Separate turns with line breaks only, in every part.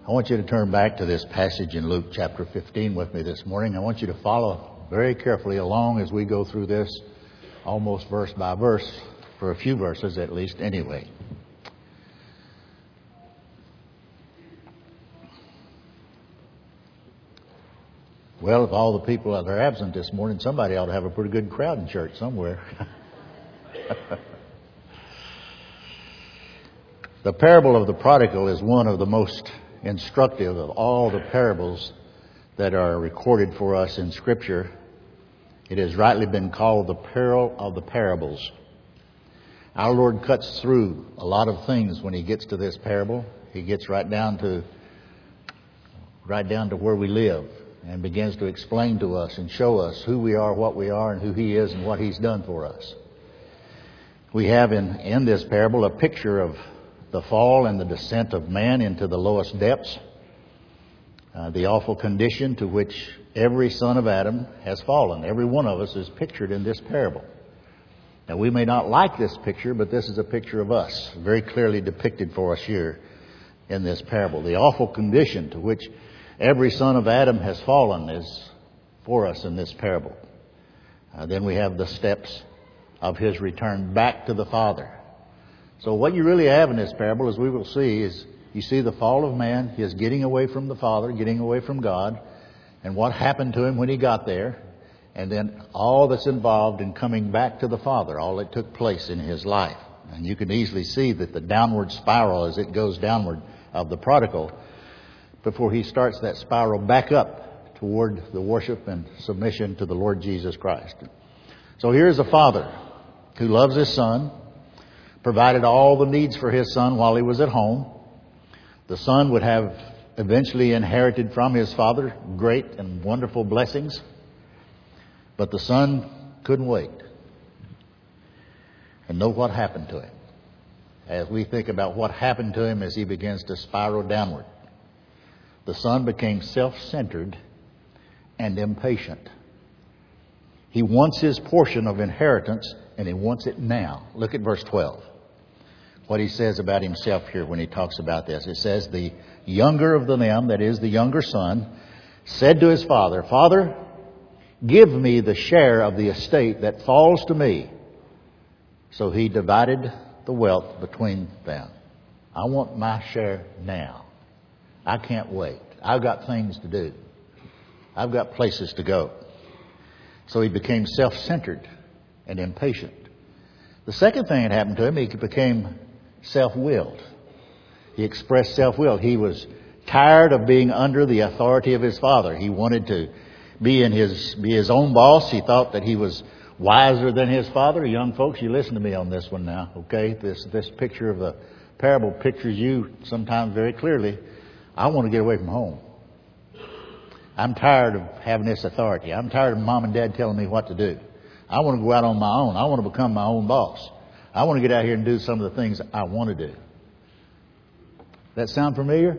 I want you to turn back to this passage in Luke chapter 15 with me this morning. I want you to follow very carefully along as we go through this, almost verse by verse, for a few verses at least anyway. Well, if all the people that are absent this morning, somebody ought to have a pretty good crowd in church somewhere. The parable of the prodigal is one of the most instructive of all the parables that are recorded for us in Scripture. It has rightly been called the parable of the parables. Our Lord cuts through a lot of things when He gets to this parable. He gets right down to where we live and begins to explain to us and show us who we are, what we are, and who He is and what He's done for us. We have in this parable a picture of the fall and the descent of man into the lowest depths, the awful condition to which every son of Adam has fallen. Every one of us is pictured in this parable. Now, we may not like this picture, but this is a picture of us, very clearly depicted for us here in this parable. The awful condition to which every son of Adam has fallen is for us in this parable. Then we have the steps of His return back to the Father. So what you really have in this parable, as we will see, is you see the fall of man, his getting away from the Father, getting away from God, and what happened to him when he got there, and then all that's involved in coming back to the Father, all that took place in his life. And you can easily see that the downward spiral as it goes downward of the prodigal before he starts that spiral back up toward the worship and submission to the Lord Jesus Christ. So here's a father who loves his son, provided all the needs for his son while he was at home. The son would have eventually inherited from his father great and wonderful blessings. But the son couldn't wait. And know what happened to him. As we think about what happened to him as he begins to spiral downward. The son became self-centered and impatient. He wants his portion of inheritance, and he wants it now. Look at verse 12. What he says about himself here when he talks about this. It says, the younger of them, that is the younger son, said to his father, Father, give me the share of the estate that falls to me. So he divided the wealth between them. I want my share now. I can't wait. I've got things to do. I've got places to go. So he became self-centered and impatient. The second thing that happened to him, he became self-willed. He expressed self-will. He was tired of being under the authority of his father. He wanted to be his own boss. He thought that he was wiser than his father. Young folks, you listen to me on this one now, okay? This picture of the parable pictures you sometimes very clearly. I want to get away from home. I'm tired of having this authority. I'm tired of mom and dad telling me what to do. I want to go out on my own. I want to become my own boss. I want to get out here and do some of the things I want to do. That sound familiar?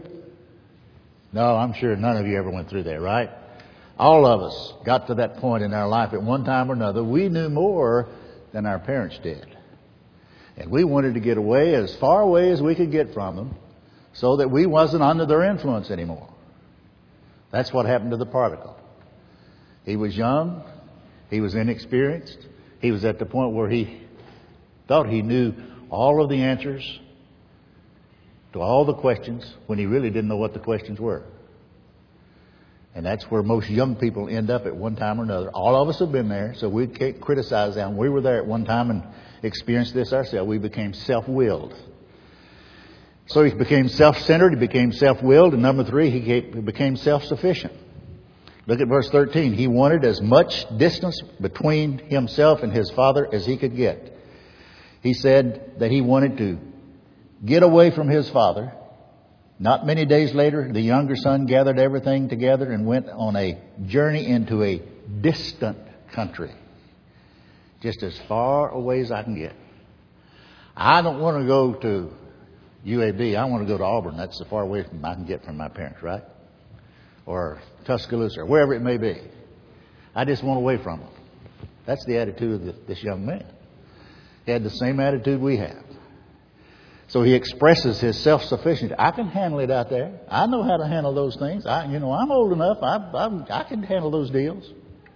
No, I'm sure none of you ever went through that, right? All of us got to that point in our life at one time or another. We knew more than our parents did. And we wanted to get away as far away as we could get from them so that we wasn't under their influence anymore. That's what happened to the prodigal. He was young. He was inexperienced. He was at the point where he thought he knew all of the answers to all the questions when he really didn't know what the questions were. And that's where most young people end up at one time or another. All of us have been there, so we can't criticize them. We were there at one time and experienced this ourselves. We became self-willed. So he became self-centered, he became self-willed, and number three, he became self-sufficient. Look at verse 13. He wanted as much distance between himself and his father as he could get. He said that he wanted to get away from his father. Not many days later, the younger son gathered everything together and went on a journey into a distant country. Just as far away as I can get. I don't want to go to UAB. I want to go to Auburn. That's as far away from I can get from my parents, right? Or Tuscaloosa, or wherever it may be. I just want away from them. That's the attitude of this young man. He had the same attitude we have. So he expresses his self-sufficiency. I can handle it out there. I know how to handle those things. I'm old enough. I can handle those deals.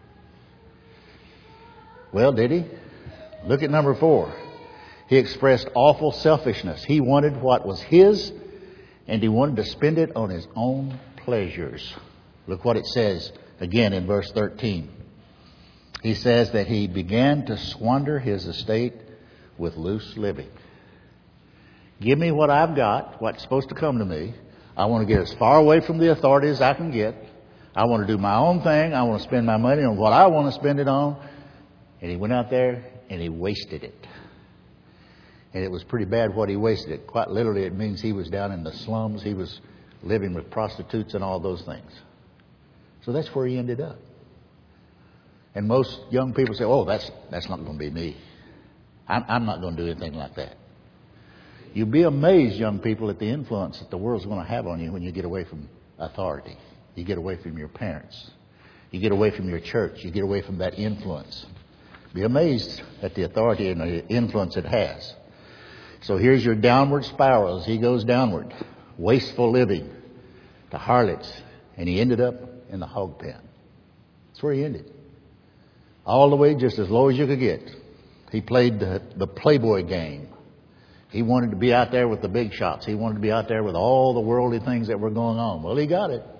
Well, did he? Look at number 4. He expressed awful selfishness. He wanted what was his, and he wanted to spend it on his own pleasures. Look what it says again in verse 13. He says that he began to squander his estate with loose living. Give me what I've got, what's supposed to come to me. I want to get as far away from the authority as I can get. I want to do my own thing. I want to spend my money on what I want to spend it on. And he went out there and he wasted it. And it was pretty bad what he wasted it. Quite literally, it means he was down in the slums. He was living with prostitutes and all those things. So that's where he ended up. And most young people say, oh, that's not going to be me. I'm not going to do anything like that. You'll be amazed, young people, at the influence that the world's going to have on you when you get away from authority. You get away from your parents. You get away from your church. You get away from that influence. Be amazed at the authority and the influence it has. So here's your downward spiral as he goes downward. Wasteful living to harlots. And he ended up in the hog pen. That's where he ended. All the way just as low as you could get. He played the playboy game. He wanted to be out there with the big shots. He wanted to be out there with all the worldly things that were going on. Well, he got it.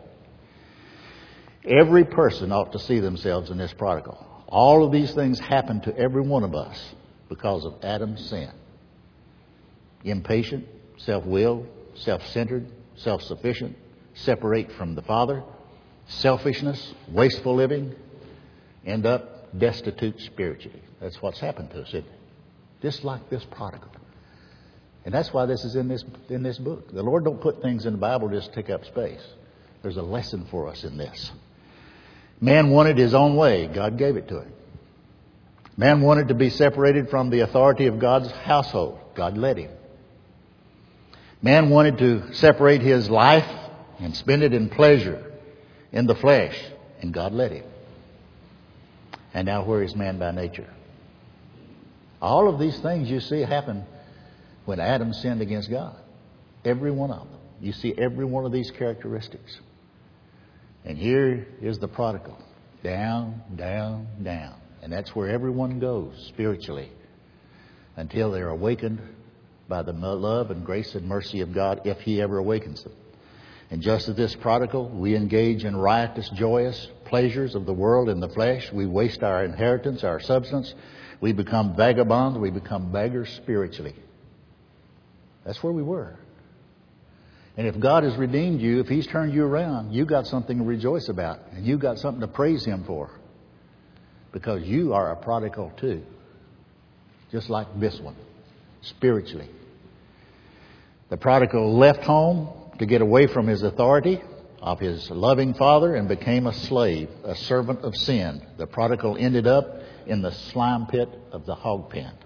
Every person ought to see themselves in this prodigal. All of these things happened to every one of us because of Adam's sin. Impatient, self-willed, self-centered, self-sufficient, separate from the Father, selfishness, wasteful living, end up destitute spiritually. That's what's happened to us, isn't it? Just like this prodigal. And that's why this is in this book. The Lord don't put things in the Bible just to take up space. There's a lesson for us in this. Man wanted his own way. God gave it to him. Man wanted to be separated from the authority of God's household. God let him. Man wanted to separate his life and spend it in pleasure in the flesh. And God let him. And now where is man by nature? All of these things you see happen when Adam sinned against God. Every one of them. You see every one of these characteristics. And here is the prodigal. Down, down, down. And that's where everyone goes spiritually until they're awakened by the love and grace and mercy of God, if He ever awakens them. And just as this prodigal, we engage in riotous, joyous pleasures of the world in the flesh. We waste our inheritance, our substance. We become vagabonds. We become beggars spiritually. That's where we were. And if God has redeemed you, if He's turned you around, you've got something to rejoice about. And you've got something to praise Him for. Because you are a prodigal too. Just like this one. Spiritually. The prodigal left home to get away from his authority of his loving father and became a slave, a servant of sin. The prodigal ended up in the slime pit of the hog pen.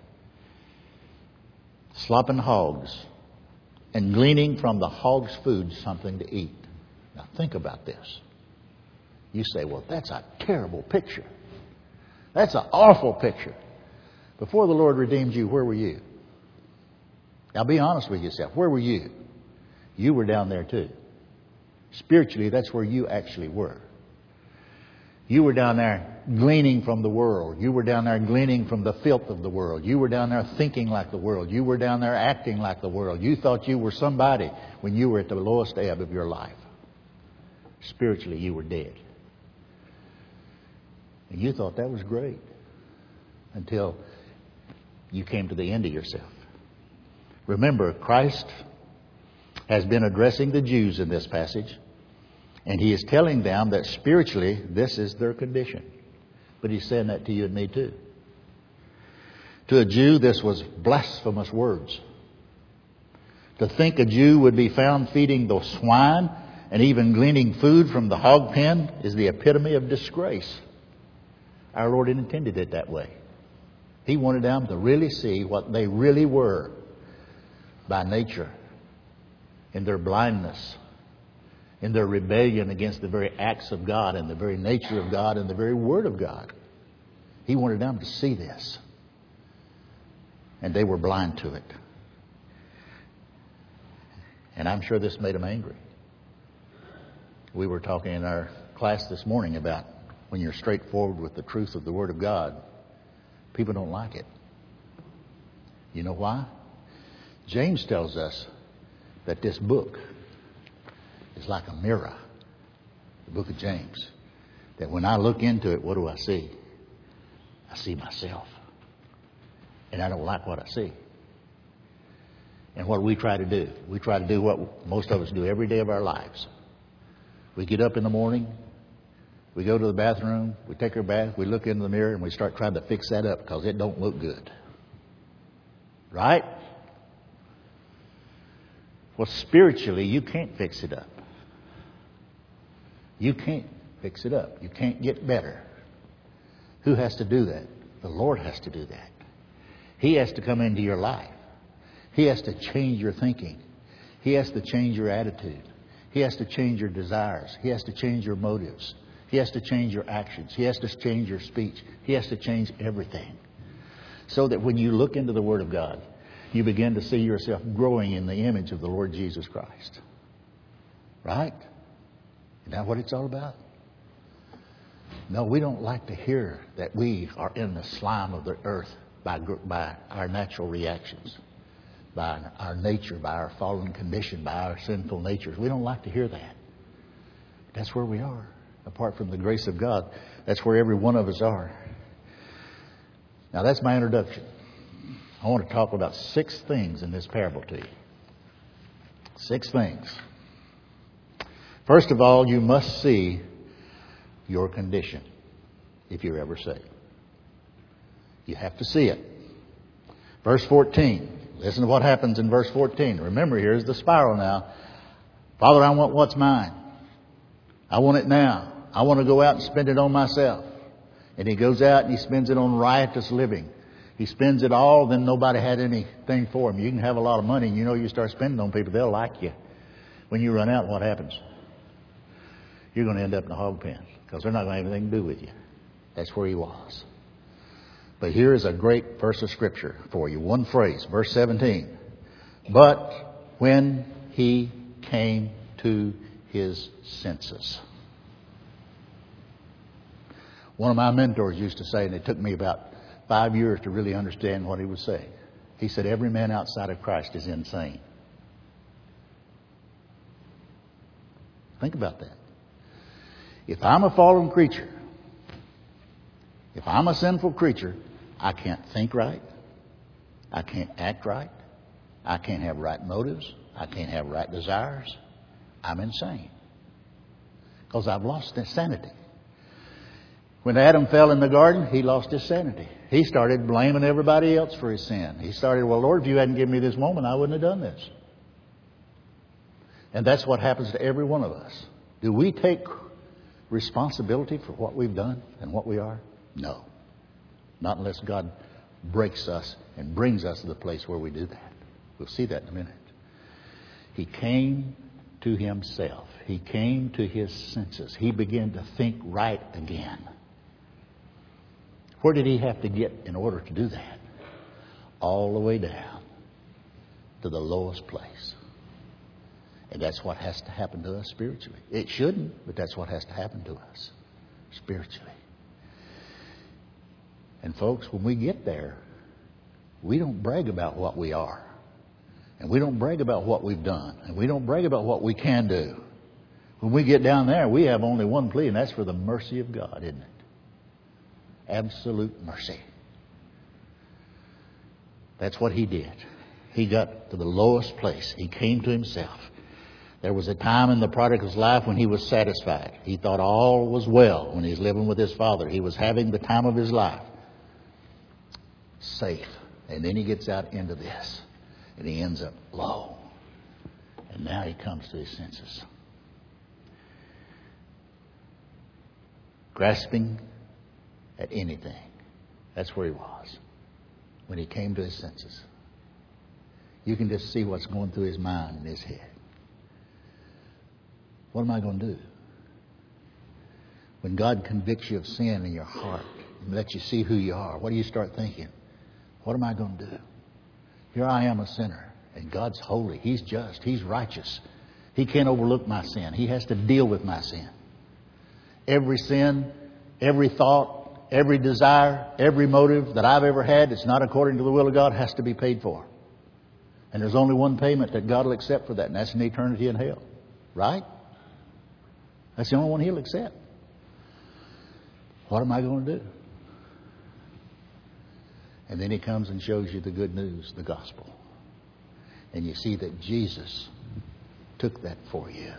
Slopping hogs and gleaning from the hog's food something to eat. Now think about this. You say, well, that's a terrible picture. That's an awful picture. Before the Lord redeemed you, where were you? Now be honest with yourself. Where were you? You were down there too. Spiritually, that's where you actually were. You were down there gleaning from the world. You were down there gleaning from the filth of the world. You were down there thinking like the world. You were down there acting like the world. You thought you were somebody when you were at the lowest ebb of your life. Spiritually, you were dead. And you thought that was great until you came to the end of yourself. Remember, Christ has been addressing the Jews in this passage. And He is telling them that spiritually, this is their condition. But He's saying that to you and me too. To a Jew, this was blasphemous words. To think a Jew would be found feeding the swine and even gleaning food from the hog pen is the epitome of disgrace. Our Lord intended it that way. He wanted them to really see what they really were by nature, in their blindness, in their rebellion against the very acts of God and the very nature of God and the very Word of God. He wanted them to see this. And they were blind to it. And I'm sure this made them angry. We were talking in our class this morning about when you're straightforward with the truth of the Word of God, people don't like it. You know why? James tells us that this book is like a mirror, the book of James. That when I look into it, what do I see? I see myself. And I don't like what I see. And what do we try to do? We try to do what most of us do every day of our lives. We get up in the morning, we go to the bathroom, we take our bath, we look into the mirror, and we start trying to fix that up because it don't look good. Right? Well, spiritually, you can't fix it up. You can't fix it up. You can't get better. Who has to do that? The Lord has to do that. He has to come into your life. He has to change your thinking. He has to change your attitude. He has to change your desires. He has to change your motives. He has to change your actions. He has to change your speech. He has to change everything. So that when you look into the Word of God, you begin to see yourself growing in the image of the Lord Jesus Christ. Right? Isn't that what it's all about? No, we don't like to hear that we are in the slime of the earth by our natural reactions, by our nature, by our fallen condition, by our sinful natures. We don't like to hear that. That's where we are. Apart from the grace of God, that's where every one of us are. Now, that's my introduction. I want to talk about 6 things in this parable to you. 6 things. First of all, you must see your condition if you're ever saved. You have to see it. Verse 14. Listen to what happens in verse 14. Remember, here's the spiral now. Father, I want what's mine. I want it now. I want to go out and spend it on myself. And he goes out and he spends it on riotous living. He spends it all, then nobody had anything for him. You can have a lot of money and you start spending on people, they'll like you. When you run out, what happens? You're going to end up in a hog pen because they're not going to have anything to do with you. That's where he was. But here is a great verse of Scripture for you. One phrase, verse 17. But when he came to his senses. One of my mentors used to say, and it took me about 5 years to really understand what he was saying. He said, every man outside of Christ is insane. Think about that. If I'm a fallen creature, if I'm a sinful creature, I can't think right. I can't act right. I can't have right motives. I can't have right desires. I'm insane. Because I've lost that sanity. When Adam fell in the garden, he lost his sanity. He started blaming everybody else for his sin. He started, well, Lord, if you hadn't given me this moment, I wouldn't have done this. And that's what happens to every one of us. Do we take responsibility for what we've done and what we are? No. Not unless God breaks us and brings us to the place where we do that. We'll see that in a minute. He came to himself. He came to his senses. He began to think right again. Where did he have to get in order to do that? All the way down to the lowest place. And that's what has to happen to us spiritually. It shouldn't, but that's what has to happen to us spiritually. And folks, when we get there, we don't brag about what we are. And we don't brag about what we've done. And we don't brag about what we can do. When we get down there, we have only one plea, and that's for the mercy of God, isn't it? Absolute mercy. That's what he did. He got to the lowest place. He came to himself. There was a time in the prodigal's life when he was satisfied. He thought all was well when he was living with his father. He was having the time of his life. Safe. And then he gets out into this. And he ends up low. And now he comes to his senses. Grasping at anything. That's where he was when he came to his senses. You can just see what's going through his mind and his head. What am I going to do? When God convicts you of sin in your heart and lets you see who you are, what do you start thinking? What am I going to do? Here I am, a sinner, And God's holy. He's just. He's righteous. He can't overlook my sin. He has to deal with my sin. Every sin, every thought, every desire, every motive that I've ever had that's not according to the will of God has to be paid for. And there's only one payment that God will accept for that, and that's an eternity in hell. Right? That's the only one He'll accept. What am I going to do? And then He comes and shows you the good news, the gospel. And you see that Jesus took that for you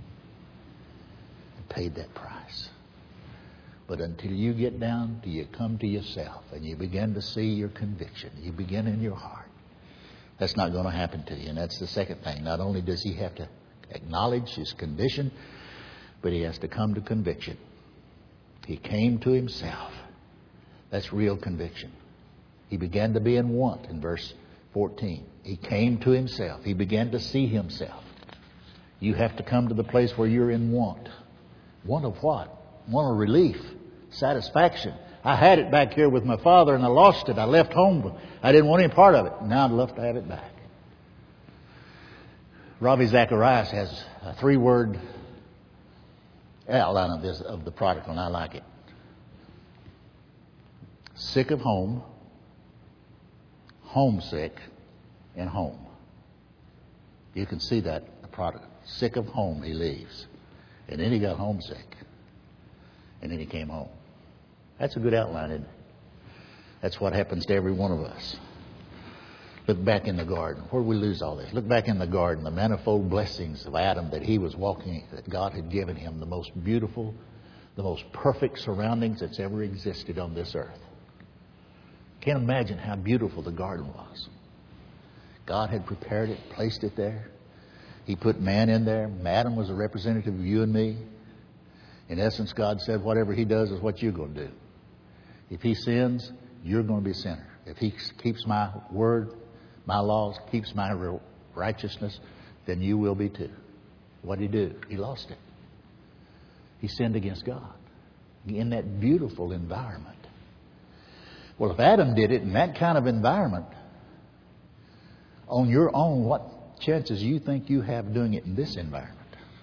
and paid that price. But until you get down, till you come to yourself and you begin to see your conviction, you begin in your heart, that's not going to happen to you. And that's the second thing. Not only does he have to acknowledge his condition, but he has to come to conviction. He came to himself. That's real conviction. He began to be in want in verse 14. He came to himself. He began to see himself. You have to come to the place where you're in want. Want of what? Want of relief, satisfaction. I had it back here with my father and I lost it. I left home. I didn't want any part of it. Now I'd love to have it back. Ravi Zacharias has a 3-word outline of the prodigal, and I like it. Sick of home, homesick, and home. You can see that, the prodigal. Sick of home, he leaves. And then he got homesick. And then he came home. That's a good outline, isn't it? That's what happens to every one of us. Look back in the garden. Where did we lose all this? Look back in the garden, the manifold blessings of Adam that he was walking, that God had given him, the most beautiful, the most perfect surroundings that's ever existed on this earth. Can't imagine how beautiful the garden was. God had prepared it, placed it there. He put man in there. Adam was a representative of you and me. In essence, God said, whatever he does is what you're going to do. If he sins, you're going to be a sinner. If he keeps my word, my laws, keeps my righteousness, then you will be too. What did he do? He lost it. He sinned against God in that beautiful environment. Well, if Adam did it in that kind of environment, on your own, what chances you think you have doing it in this environment?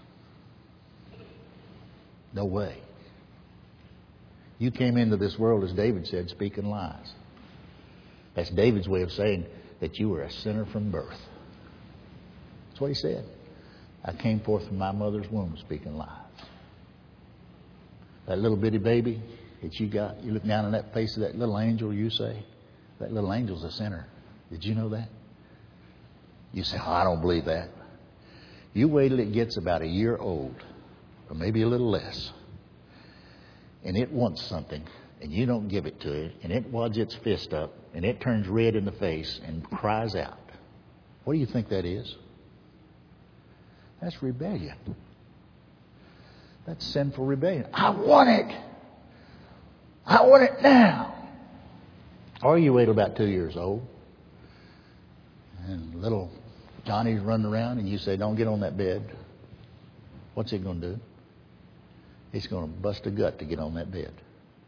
No way. You came into this world, as David said, speaking lies. That's David's way of saying that you were a sinner from birth. That's what he said. I came forth from my mother's womb speaking lies. That little bitty baby that you got, you look down on that face of that little angel, you say, that little angel's a sinner. Did you know that? You say, oh, I don't believe that. You wait till it gets about a year old, or maybe a little less, and it wants something, and you don't give it to it, and it wads its fist up, and it turns red in the face and cries out. What do you think that is? That's rebellion. That's sinful rebellion. I want it. I want it now. Or you wait till about 2 years old, and little Johnny's running around, and you say, don't get on that bed. What's it going to do? It's going to bust a gut to get on that bed.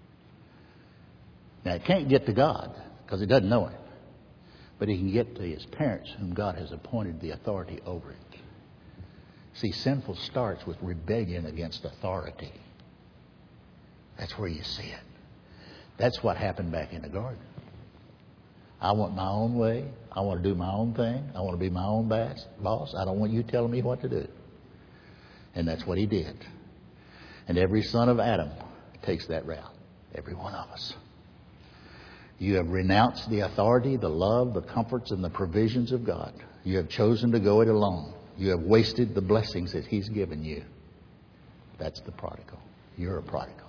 Now, it can't get to God because it doesn't know Him. But it can get to his parents, whom God has appointed the authority over it. See, sinful starts with rebellion against authority. That's where you see it. That's what happened back in the garden. I want my own way. I want to do my own thing. I want to be my own boss. I don't want you telling me what to do. And that's what he did. And every son of Adam takes that route. Every one of us. You have renounced the authority, the love, the comforts, and the provisions of God. You have chosen to go it alone. You have wasted the blessings that He's given you. That's the prodigal. You're a prodigal.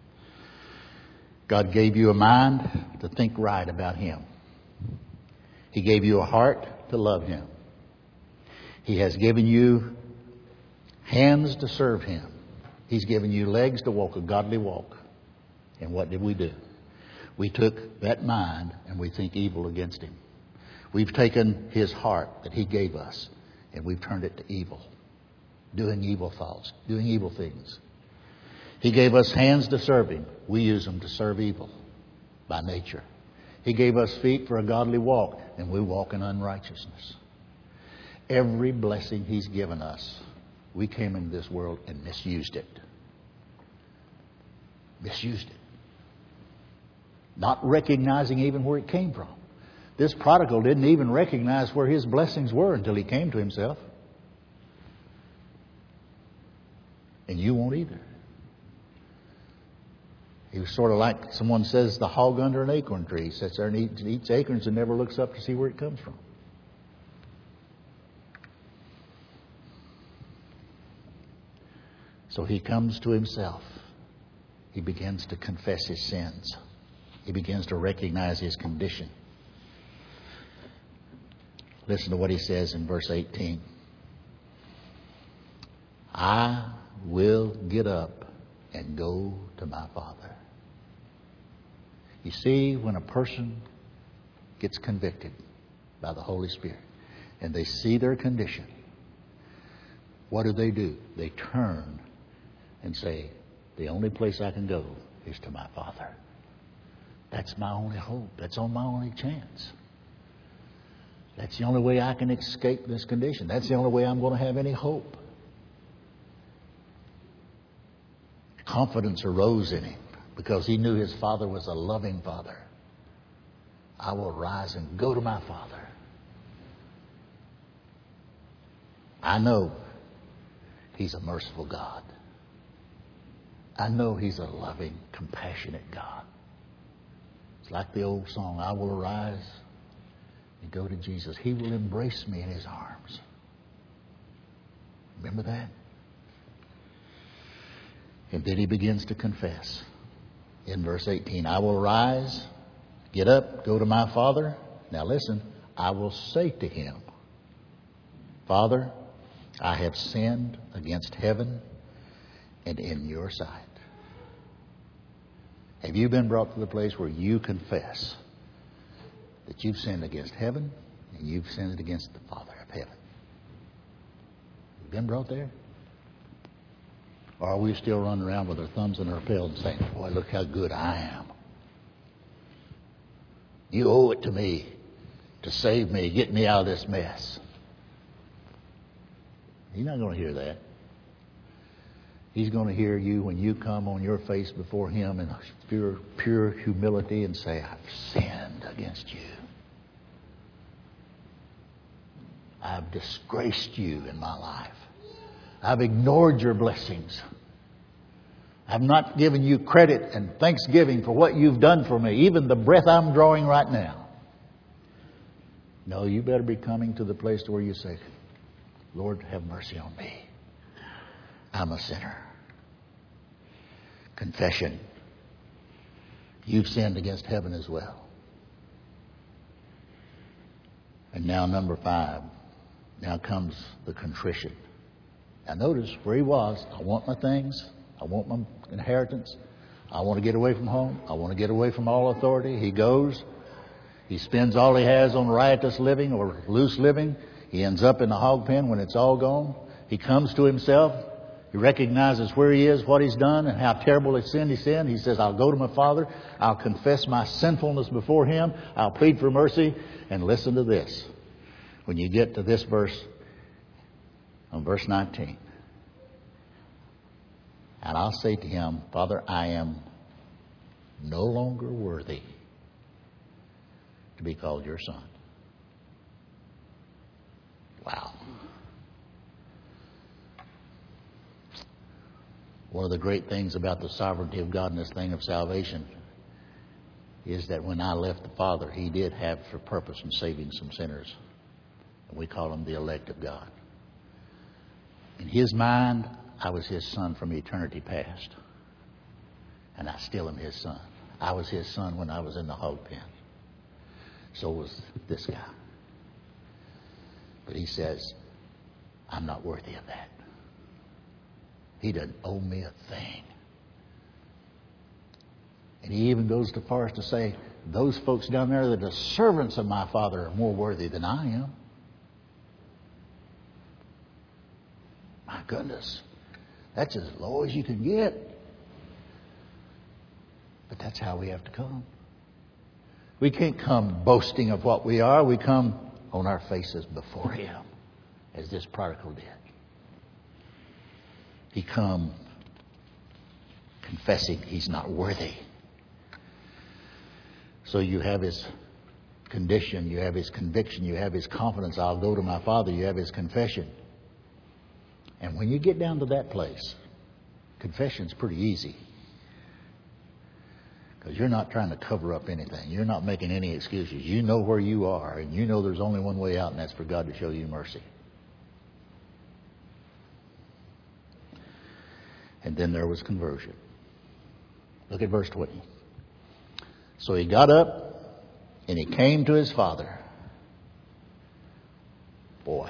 God gave you a mind to think right about Him. He gave you a heart to love Him. He has given you hands to serve Him. He's given you legs to walk a godly walk. And what did we do? We took that mind and we think evil against Him. We've taken His heart that He gave us and we've turned it to evil. Doing evil thoughts, doing evil things. He gave us hands to serve Him. We use them to serve evil by nature. He gave us feet for a godly walk and we walk in unrighteousness. Every blessing He's given us, we came into this world and misused it. Misused it. Not recognizing even where it came from. This prodigal didn't even recognize where his blessings were until he came to himself. And you won't either. He was sort of like someone says, the hog under an acorn tree. He sits there and eats acorns and never looks up to see where it comes from. So he comes to himself. He begins to confess his sins. He begins to recognize his condition. Listen to what he says in verse 18. I will get up and go to my Father. You see, when a person gets convicted by the Holy Spirit and they see their condition, what do? They turn and say, the only place I can go is to my Father. That's my only hope. That's my only chance. That's the only way I can escape this condition. That's the only way I'm going to have any hope. Confidence arose in him because he knew his Father was a loving Father. I will rise and go to my Father. I know He's a merciful God. I know He's a loving, compassionate God. It's like the old song, I will arise and go to Jesus. He will embrace me in His arms. Remember that? And then he begins to confess. In verse 18, I will rise, get up, go to my Father. Now listen, I will say to Him, Father, I have sinned against heaven and in your sight. Have you been brought to the place where you confess that you've sinned against heaven and you've sinned against the Father of heaven? You've been brought there? Or are we still running around with our thumbs in our tail and saying, boy, look how good I am. You owe it to me to save me, get me out of this mess. He's not going to hear that. He's going to hear you when you come on your face before Him in pure humility and say, I've sinned against you. I've disgraced you in my life. I've ignored your blessings. I've not given you credit and thanksgiving for what you've done for me, even the breath I'm drawing right now. No, you better be coming to the place where you say, Lord, have mercy on me. I'm a sinner. Confession. You've sinned against heaven as well. And now number 5. Now comes the contrition. Now notice where he was. I want my things. I want my inheritance. I want to get away from home. I want to get away from all authority. He goes. He spends all he has on riotous living or loose living. He ends up in the hog pen when it's all gone. He comes to himself. He recognizes where he is, what he's done, and how terrible a sin he sinned. He says, I'll go to my Father. I'll confess my sinfulness before Him. I'll plead for mercy. And listen to this. When you get to this verse, on verse 19. And I'll say to him, Father, I am no longer worthy to be called your son. Wow. One of the great things about the sovereignty of God in this thing of salvation is that when I left the Father, He did have for purpose in saving some sinners. And we call them the elect of God. In His mind, I was His son from eternity past. And I still am His son. I was His son when I was in the hog pen. So was this guy. But He says, I'm not worthy of that. He doesn't owe me a thing. And He even goes so far as to say, those folks down there that are servants of my Father are more worthy than I am. My goodness. That's as low as you can get. But that's how we have to come. We can't come boasting of what we are. We come on our faces before Him. as this prodigal did. He come confessing he's not worthy. So you have his condition, you have his conviction, you have his confidence. I'll go to my Father. You have his confession. And when you get down to that place, confession's pretty easy. Because you're not trying to cover up anything. You're not making any excuses. You know where you are, and you know there's only one way out, and that's for God to show you mercy. And then there was conversion. Look at verse 20. So he got up, and he came to his father. Boy.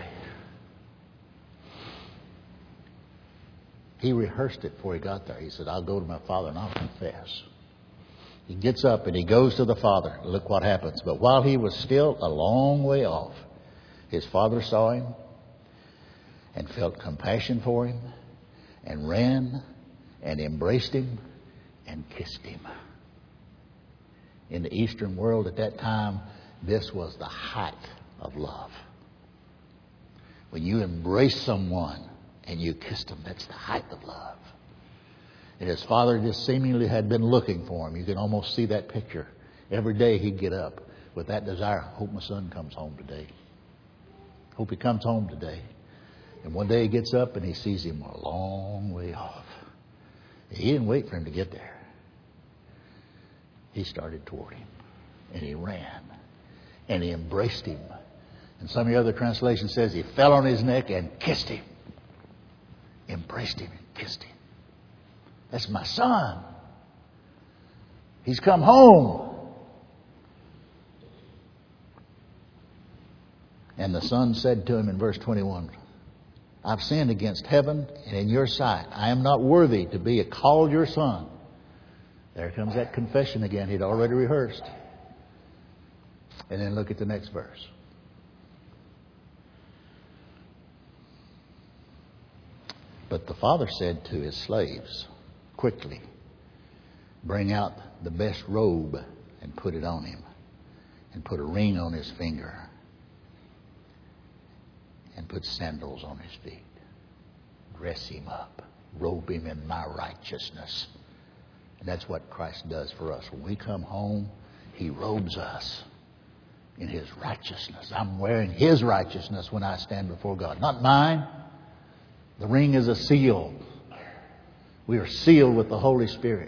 He rehearsed it before he got there. He said, I'll go to my father and I'll confess. He gets up and he goes to the father. Look what happens. But while he was still a long way off, his father saw him and felt compassion for him and ran and embraced him and kissed him. In the Eastern world at that time, this was the height of love. When you embrace someone and you kissed him, that's the height of love. And his father just seemingly had been looking for him. You can almost see that picture. Every day he'd get up with that desire. Hope my son comes home today. Hope he comes home today. And one day he gets up and he sees him a long way off. He didn't wait for him to get there. He started toward him. And he ran. And he embraced him. And some of the other translation says he fell on his neck and kissed him. Embraced him and kissed him. That's my son. He's come home. And the son said to him in verse 21, I've sinned against heaven and in your sight. I am not worthy to be called your son. There comes that confession again. He'd already rehearsed. And then look at the next verse. But the father said to his slaves, quickly, bring out the best robe and put it on him, and put a ring on his finger, and put sandals on his feet. Dress him up, robe him in my righteousness. And that's what Christ does for us. When we come home, he robes us in his righteousness. I'm wearing his righteousness when I stand before God, not mine. The ring is a seal. We are sealed with the Holy Spirit.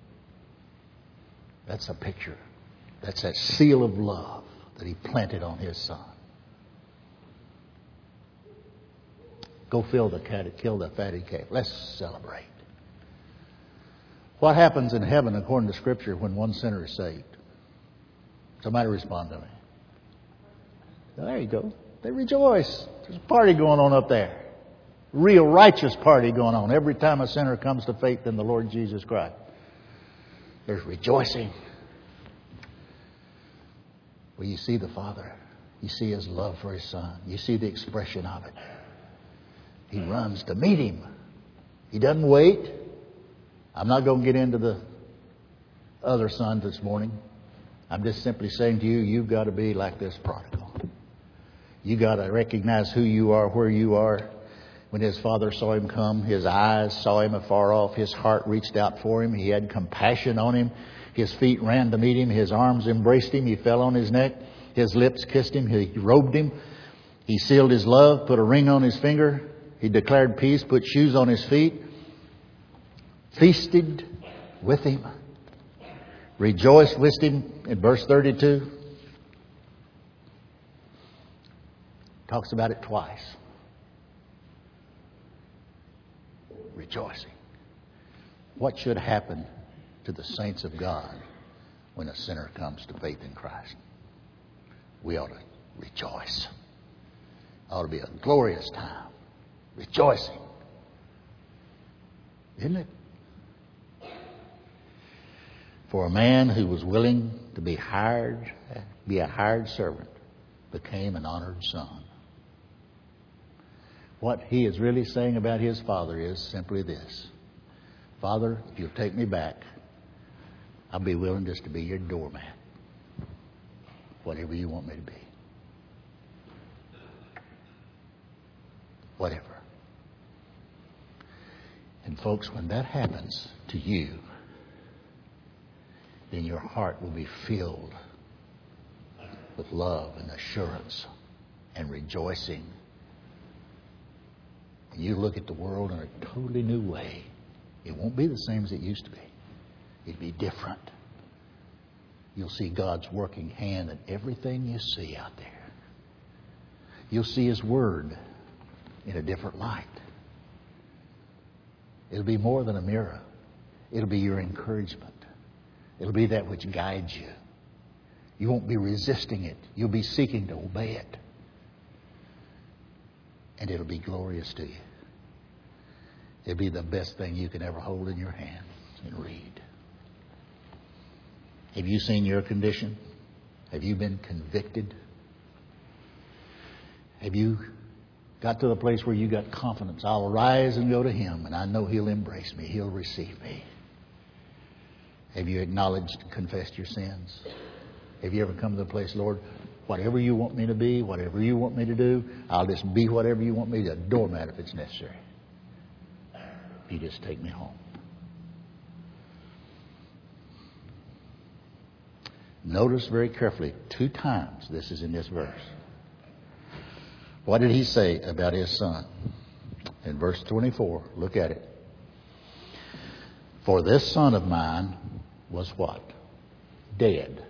That's a picture. That's that seal of love that he planted on his son. Go kill the fatted calf. Let's celebrate. What happens in heaven according to Scripture when one sinner is saved? Somebody respond to me. There you go. They rejoice. There's a party going on up there. Real righteous party going on every time a sinner comes to faith in the Lord Jesus Christ. There's rejoicing. Well, you see the Father. You see his love for his son. You see the expression of it. He runs to meet him. He doesn't wait. I'm not going to get into the other sons this morning. I'm just simply saying to you, you've got to be like this prodigal. You've got to recognize who you are, where you are. When his father saw him come, his eyes saw him afar off. His heart reached out for him. He had compassion on him. His feet ran to meet him. His arms embraced him. He fell on his neck. His lips kissed him. He robed him. He sealed his love, put a ring on his finger. He declared peace, put shoes on his feet. Feasted with him. Rejoiced with him in verse 32. Talks about it twice. Rejoicing. What should happen to the saints of God when a sinner comes to faith in Christ? We ought to rejoice. It ought to be a glorious time. Rejoicing. Isn't it? For a man who was willing to be a hired servant, became an honored son. What he is really saying about his father is simply this. Father, if you'll take me back, I'll be willing just to be your doormat. Whatever you want me to be. whatever. And folks, when that happens to you, then your heart will be filled with love and assurance and rejoicing. And you look at the world in a totally new way. It won't be the same as it used to be. It'll be different. You'll see God's working hand in everything you see out there. You'll see His Word in a different light. It'll be more than a mirror. It'll be your encouragement. It'll be that which guides you. You won't be resisting it. You'll be seeking to obey it. And it'll be glorious to you. It'll be the best thing you can ever hold in your hands and read. Have you seen your condition? Have you been convicted? Have you got to the place where you got confidence? I'll arise and go to Him, and I know He'll embrace me. He'll receive me. Have you acknowledged and confessed your sins? Have you ever come to the place, Lord, whatever you want me to be, whatever you want me to do, I'll just be whatever you want me to, a doormat if it's necessary. You just take me home. Notice very carefully, 2 times this is in this verse. What did He say about His Son? In verse 24, look at it. For this son of mine was what? Dead.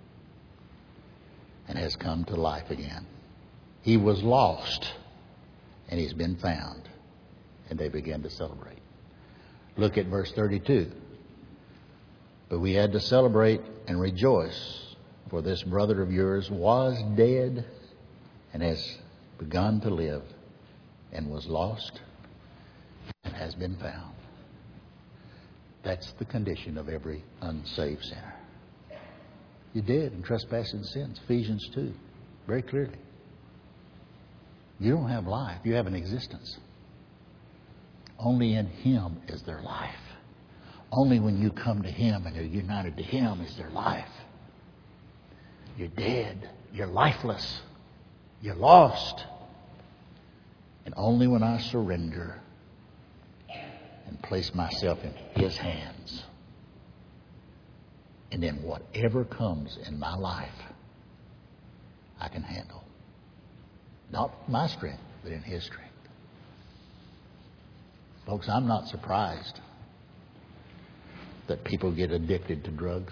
And has come to life again. He was lost, and he's been found. And they began to celebrate. Look at verse 32. But we had to celebrate and rejoice, for this brother of yours was dead and has begun to live, and was lost and has been found. That's the condition of every unsaved sinner. You're dead in trespasses and sins. Ephesians 2, very clearly. You don't have life. You have an existence. Only in Him is there life. Only when you come to Him and are united to Him is there life. You're dead. You're lifeless. You're lost. And only when I surrender and place myself in His hands, and then whatever comes in my life, I can handle. Not my strength, but in His strength. Folks, I'm not surprised that people get addicted to drugs.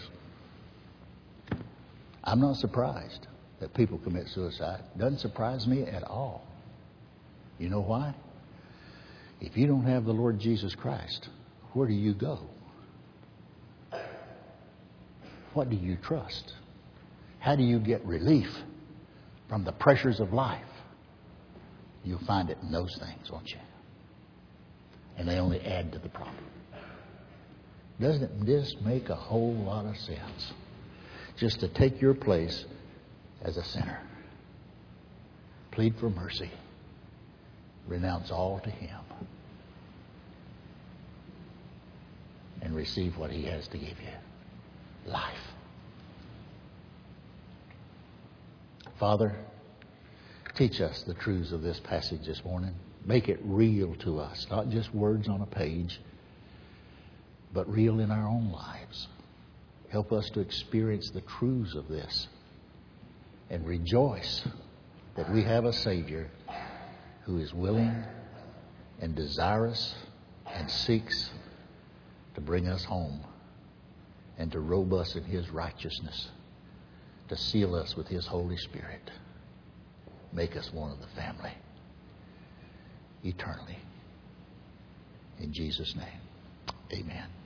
I'm not surprised that people commit suicide. Doesn't surprise me at all. You know why? If you don't have the Lord Jesus Christ, where do you go? What do you trust? How do you get relief from the pressures of life? You'll find it in those things, won't you? And they only add to the problem. Doesn't this make a whole lot of sense? Just to take your place as a sinner. Plead for mercy. Renounce all to Him. And receive what He has to give you. Life. Father, teach us the truths of this passage this morning. Make it real to us. Not just words on a page, but real in our own lives. Help us to experience the truths of this and rejoice that we have a Savior who is willing and desirous and seeks to bring us home and to robe us in His righteousness, to seal us with His Holy Spirit, make us one of the family eternally. In Jesus' name, amen.